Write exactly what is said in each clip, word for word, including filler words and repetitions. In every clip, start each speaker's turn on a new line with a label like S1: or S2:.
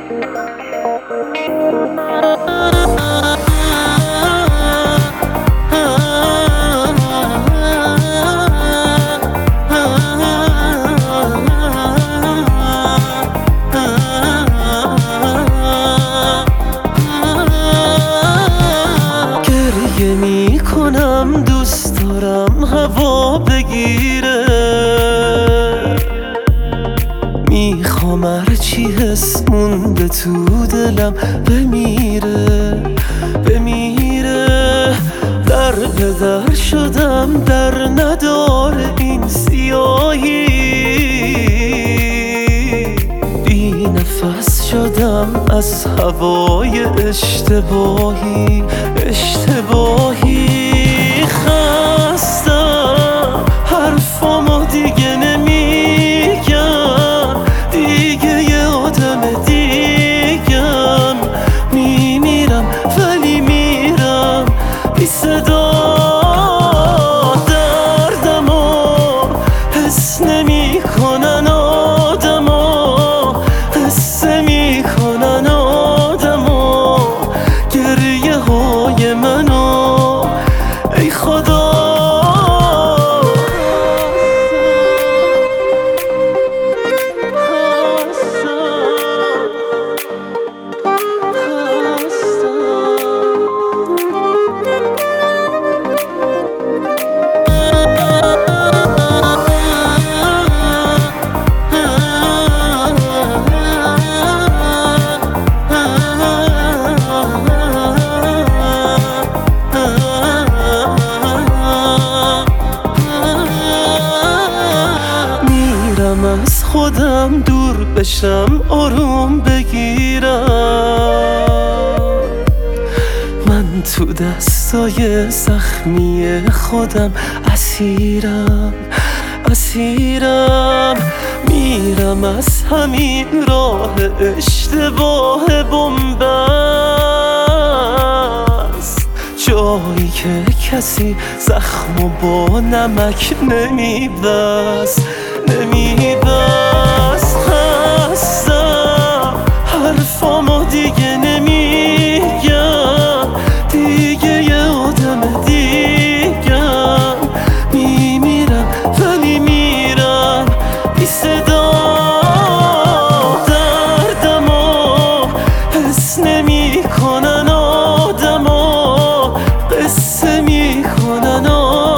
S1: گریه می کنم دوست دارم هوا بگیره، میخوام هرچی حس مونده تو دلم بمیره بمیره. در به در شدم در نداره این سیاهی، بی نفس شدم از هوای اشتباهی اشتباهی. خستم حرفامو دیگه نمیگم، دیگه یه آدم دیگم. میمیرم ولی میرم بی صدا، دردمو حس نمی کنن آدما، حس می کنن آدما گریه های منو ای خدا. از خودم دور بشم آروم بگیرم، من تو دستای زخمی خودم اسیرم اسیرم. میرم از همین راه اشتباه بن‌بست، جایی که کسی زخمو با نمک نمیبست نمیبست. خستم حرفامو دیگه نمیگم، دیگه یه آدم دیگم. میمیرم ولی میرم بی صدا، دردمو حس نمی کنن آدما، قصه می کنن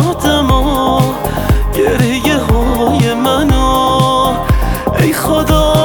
S1: آدما گریه های منو ای خدا.